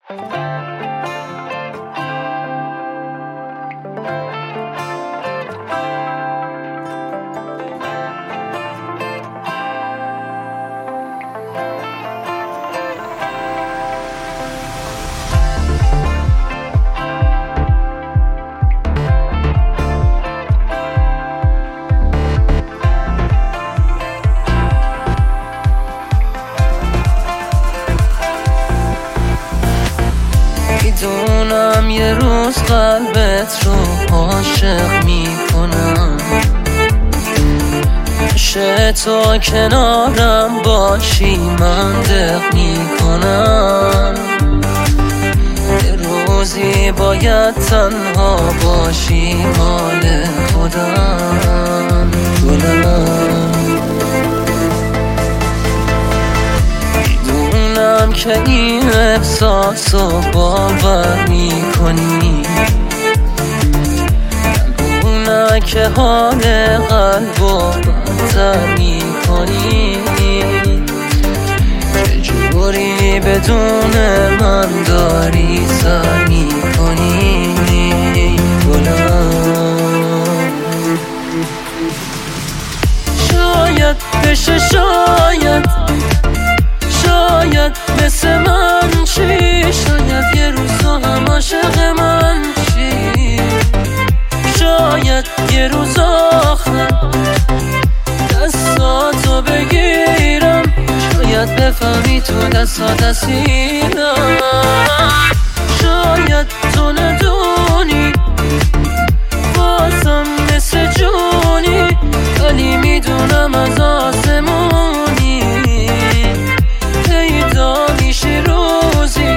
میدونم یه روز قلبت رو عاشق میکنم، میشه تو کنارم باشی من دق میکنم. یه روزی باید تنها باشی مال خودم گلم. میدونم که این احساس رو باور میکنی، نگونه که حال قلب رو بدتر میکنی. چجوری بدون من داری سر میکنی گلم. شاید بشه شاید مثل من چی، شاید یه روز تو هم عاشق من چی. شاید یه روز آخر دستاتو بگیرم، شاید بفهمی تو دستات اسیرم. شاید تو ندونی بازم مثل جونی، ولی میدونم از آسمونی پیدا میشی روزی.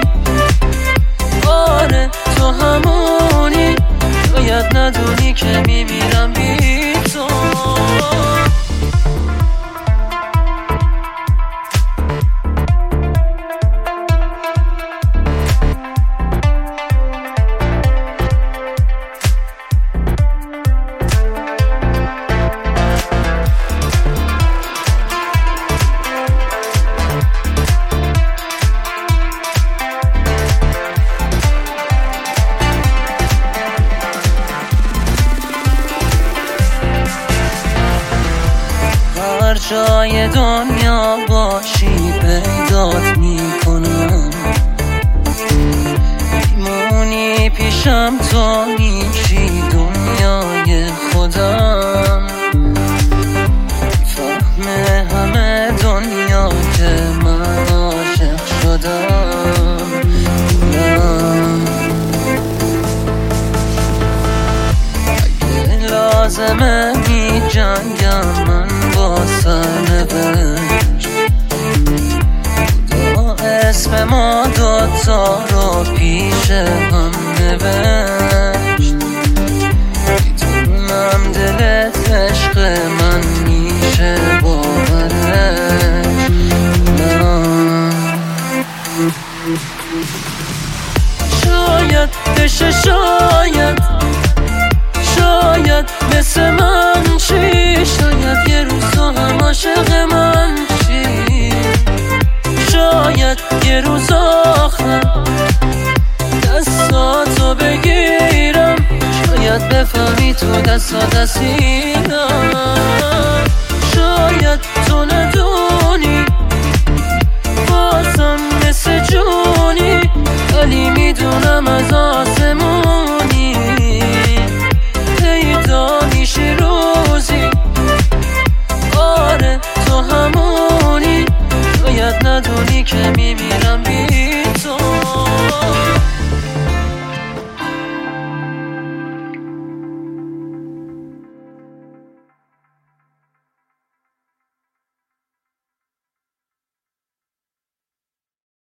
آره تو همونی، شاید ندونی که میمیرم بی تو. هر جای دنیا باشی پیدات میکنم، میمونی پیشم تو میشی دنیای خودم. فهمه همه دنیا که من عاشق شدم. اگه لازمه می جنگم من با سرنوشت، خدا اسم ما دوتا رو پیش هم نوشت. میدونم دلت عشق من میشه باورش. شاید بشه شاید مثل من چی، شاید یه روز تو هم عاشق من چی. شاید یه روز آخر دستاتو بگیرم، شاید بفهمی تو دستات اسیرم. شاید تو ندونی بازم مثل جونی، ولی میدونم از